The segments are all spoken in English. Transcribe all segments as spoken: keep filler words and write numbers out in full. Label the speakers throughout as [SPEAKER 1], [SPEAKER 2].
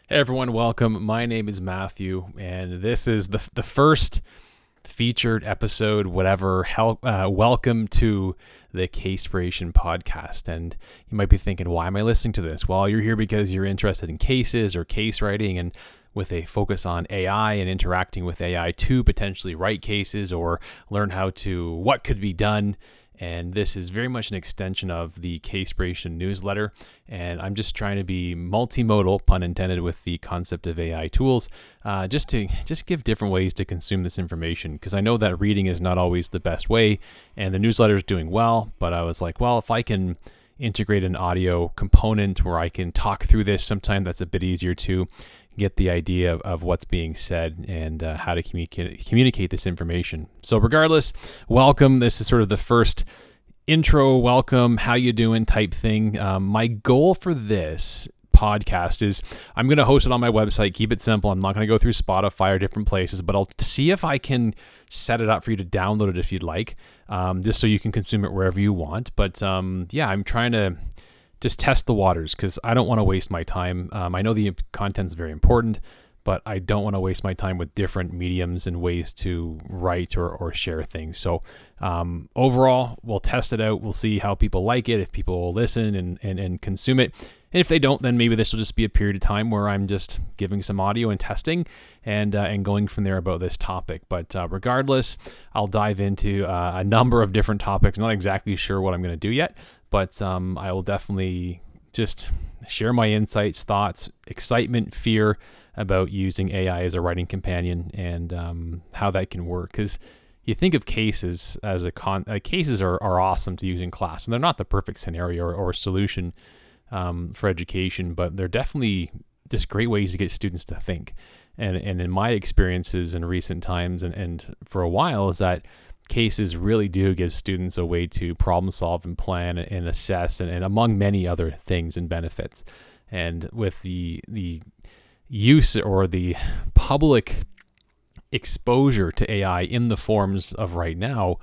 [SPEAKER 1] Hey everyone, welcome. My name is Matthew, and this is the the first featured episode, whatever. Hel- uh, welcome to the Casespiration podcast. And you might be thinking, why am I listening to this? Well, you're here because you're interested in cases or case writing, and with a focus on A I and interacting with A I to potentially write cases or learn how to what could be done. And this is very much an extension of the Casespiration newsletter. And I'm just trying to be multimodal, pun intended, with the concept of A I tools, uh, just to just give different ways to consume this information. Because I know that reading is not always the best way, and the newsletter is doing well. But I was like, well, if I can integrate an audio component where I can talk through this, sometime that's a bit easier to get the idea of, of what's being said and uh, how to communicate communicate this information. So regardless, welcome. This is sort of the first intro, welcome, how you doing type thing. Um, my goal for this podcast is I'm going to host it on my website, keep it simple. I'm not going to go through Spotify or different places, but I'll see if I can set it up for you to download it if you'd like, um, just so you can consume it wherever you want. But um, yeah, I'm trying to just test the waters because I don't want to waste my time. Um, I know the content's very important, but I don't want to waste my time with different mediums and ways to write or, or share things. So um, overall, we'll test it out. We'll see how people like it, if people will listen and, and, and consume it. And if they don't, then maybe this will just be a period of time where I'm just giving some audio and testing and uh, and going from there about this topic. But uh, regardless, I'll dive into uh, a number of different topics. Not exactly sure what I'm going to do yet, but um, I will definitely just share my insights, thoughts, excitement, fear about using A I as a writing companion and um, how that can work. Because you think of cases as a con, uh, cases are, are awesome to use in class, and they're not the perfect scenario or, or solution um, for education, but they're definitely just great ways to get students to think. And and in my experiences in recent times and, and for a while is that cases really do give students a way to problem solve and plan and assess and, and among many other things and benefits. And with the the use or the public exposure to A I in the forms of right now,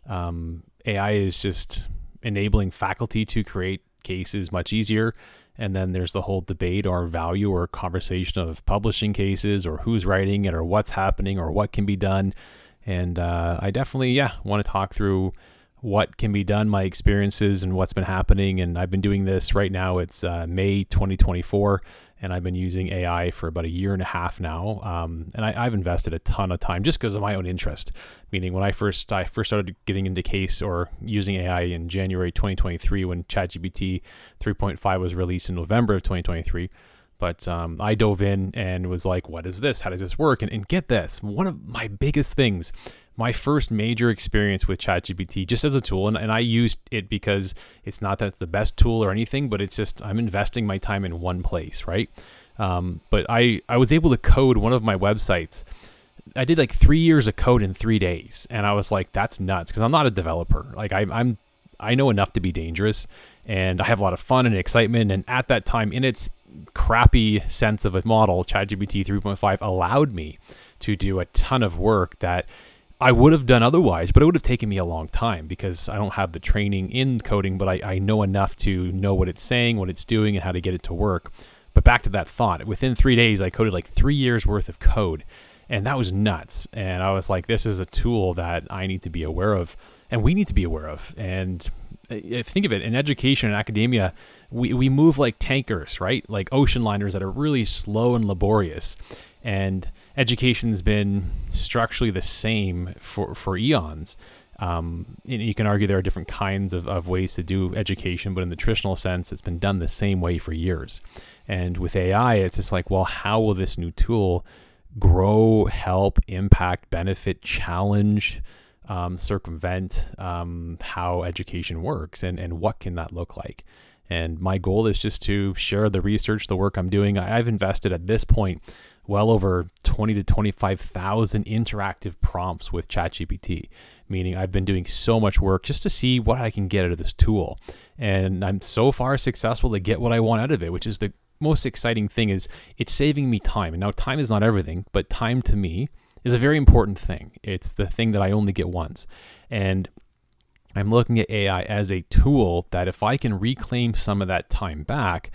[SPEAKER 1] um, A I is just enabling faculty to create cases much easier. And then there's the whole debate or value or conversation of publishing cases or who's writing it or what's happening or what can be done. And uh, I definitely, yeah, want to talk through what can be done, my experiences and what's been happening. And I've been doing this right now. It's uh, May twenty twenty-four, and I've been using A I for about a year and a half now. Um, and I, I've invested a ton of time just because of my own interest. Meaning when I first I first started getting into case or using A I in January twenty twenty-three, when ChatGPT three point five was released in November of twenty twenty-three. But um, I dove in and was like, what is this? How does this work? And, and get this, one of my biggest things, my first major experience with ChatGPT just as a tool, and, and I used it because it's not that it's the best tool or anything, but it's just I'm investing my time in one place, right? Um, but I, I was able to code one of my websites. I did like three years of code in three days. And I was like, that's nuts because I'm not a developer. Like I, I'm, I know enough to be dangerous, and I have a lot of fun and excitement. And at that time, in its crappy sense of a model, ChatGPT three point five allowed me to do a ton of work that I would have done otherwise, but it would have taken me a long time because I don't have the training in coding, but I, I know enough to know what it's saying, what it's doing, and how to get it to work. But back to that thought, within three days, I coded like three years worth of code, and that was nuts. And I was like, this is a tool that I need to be aware of, and we need to be aware of. And if think of it, in education and academia, we, we move like tankers, right? Like ocean liners that are really slow and laborious. And education's been structurally the same for, for eons. Um, and you can argue there are different kinds of, of ways to do education, but in the traditional sense, it's been done the same way for years. And with A I, it's just like, well, how will this new tool grow, help, impact, benefit, challenge, um, circumvent um, how education works, and, and what can that look like? And my goal is just to share the research, the work I'm doing. I, I've invested at this point well over twenty to twenty-five thousand interactive prompts with ChatGPT, meaning I've been doing so much work just to see what I can get out of this tool. And I'm so far successful to get what I want out of it, which is the most exciting thing. Is it's saving me time. And now time is not everything, but time to me is a very important thing. It's the thing that I only get once. And I'm looking at A I as a tool that if I can reclaim some of that time back,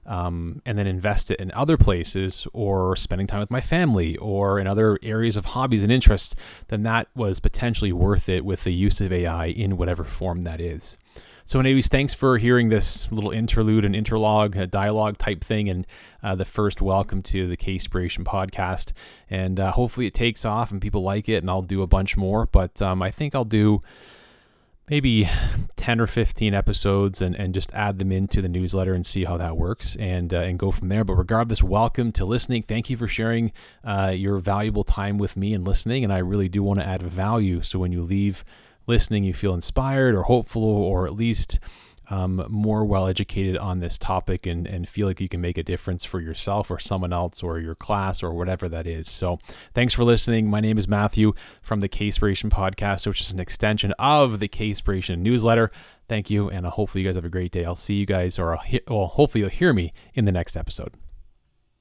[SPEAKER 1] um, and then invest it in other places, or spending time with my family, or in other areas of hobbies and interests, then that was potentially worth it with the use of A I in whatever form that is. So anyways, thanks for hearing this little interlude and interlog, a dialogue type thing, and uh, the first welcome to the K-Spiration podcast. And uh, hopefully it takes off and people like it, and I'll do a bunch more. But um, I think I'll do maybe ten or fifteen episodes and, and just add them into the newsletter and see how that works, and uh, and go from there. But regardless, welcome to listening. Thank you for sharing uh, your valuable time with me and listening. And I really do want to add value. So when you leave listening, you feel inspired or hopeful, or at least um, more well-educated on this topic, and, and feel like you can make a difference for yourself or someone else or your class or whatever that is. So thanks for listening. My name is Matthew from the K-Spiration podcast, which is an extension of the K-Spiration newsletter. Thank you, and hopefully you guys have a great day. I'll see you guys, or I'll he- well, hopefully you'll hear me in the next episode.